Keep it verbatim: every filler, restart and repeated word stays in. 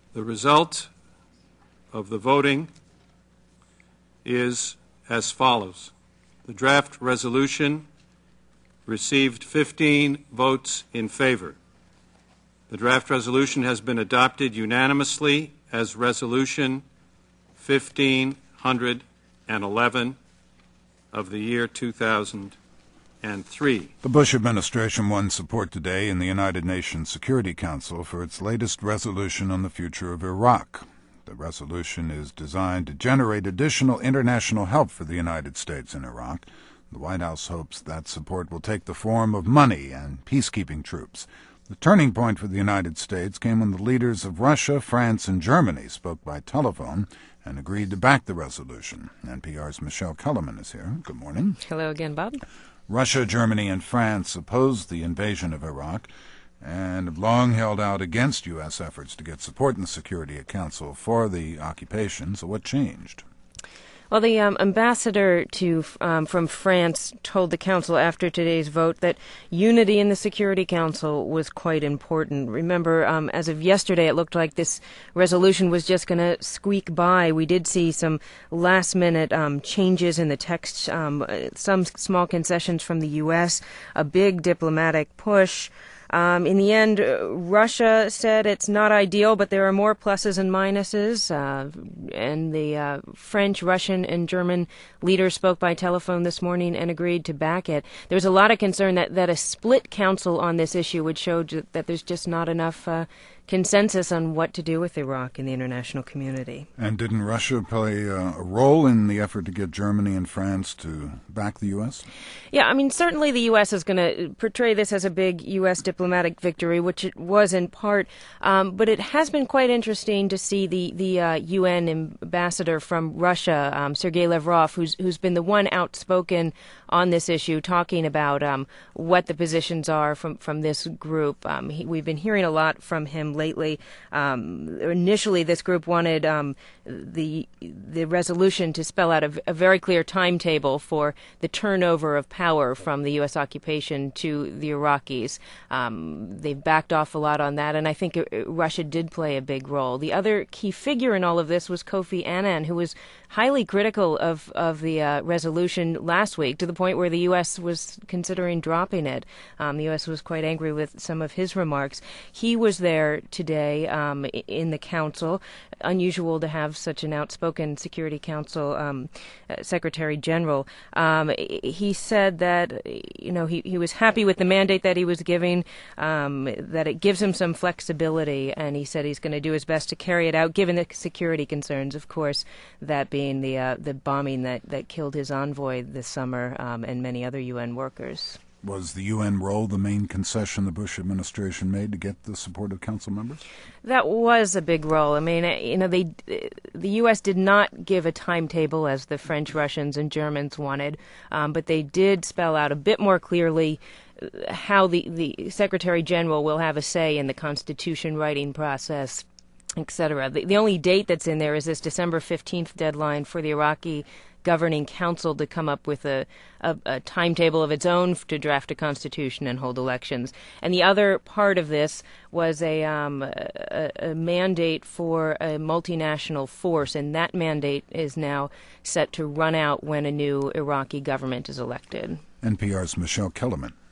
The result of the voting is as follows. The draft resolution received fifteen votes in favor. The draft resolution has been adopted unanimously as Resolution fifteen eleven of the year two thousand three. The Bush administration won support today in the United Nations Security Council for its latest resolution on the future of Iraq. The resolution is designed to generate additional international help for the United States in Iraq. The White House hopes that support will take the form of money and peacekeeping troops. The turning point for the United States came when the leaders of Russia, France, and Germany spoke by telephone and agreed to back the resolution. N P R's Michelle Kellerman is here. Good morning. Hello again, Bob. Russia, Germany, and France opposed the invasion of Iraq and have long held out against U S efforts to get support in the Security Council for the occupation. So what changed? Well, the um, ambassador to um, from France told the Council after today's vote that unity in the Security Council was quite important. Remember, um, as of yesterday, it looked like this resolution was just going to squeak by. We did see some last-minute um, changes in the text, um, some small concessions from the U S, a big diplomatic push. Um, in the end, uh, Russia said it's not ideal, but there are more pluses and minuses. Uh, and the uh, French, Russian, and German leaders spoke by telephone this morning and agreed to back it. There's a lot of concern that, that a split council on this issue would show j- that there's just not enough uh, consensus on what to do with Iraq in the international community. And didn't Russia play uh, a role in the effort to get Germany and France to back the U S? Yeah, I mean, certainly the U S is going to portray this as a big U S diplomatic victory, which it was in part. Um, but it has been quite interesting to see the, the uh, U N ambassador from Russia, um, Sergei Lavrov, who's, who's been the one outspoken on this issue, talking about um, what the positions are from, from this group. Um, he, we've been hearing a lot from him lately. Um, initially, this group wanted um, the the resolution to spell out a, a very clear timetable for the turnover of power from the U S occupation to the Iraqis. Um, they've backed off a lot on that, and I think it, it, Russia did play a big role. The other key figure in all of this was Kofi Annan, who was highly critical of, of the uh, resolution last week, to the point where the U S was considering dropping it. Um, the U S was quite angry with some of his remarks. He was there today um, in the Council. Unusual to have such an outspoken Security Council um, uh, Secretary General. Um, he said that, you know, he, he was happy with the mandate that he was giving, um, that it gives him some flexibility, and he said he's going to do his best to carry it out, given the security concerns, of course, that being the uh, the bombing that, that killed his envoy this summer um, and many other U N workers. Was the U N role the main concession the Bush administration made to get the support of council members? That was a big role. I mean, you know, they, the U S did not give a timetable as the French, Russians, and Germans wanted, um, but they did spell out a bit more clearly how the, the Secretary General will have a say in the Constitution writing process, et cetera. The, the only date that's in there is this December fifteenth deadline for the Iraqi Governing Council to come up with a, a, a timetable of its own to draft a constitution and hold elections. And the other part of this was a, um, a, a mandate for a multinational force, and that mandate is now set to run out when a new Iraqi government is elected. N P R's Michelle Kellerman.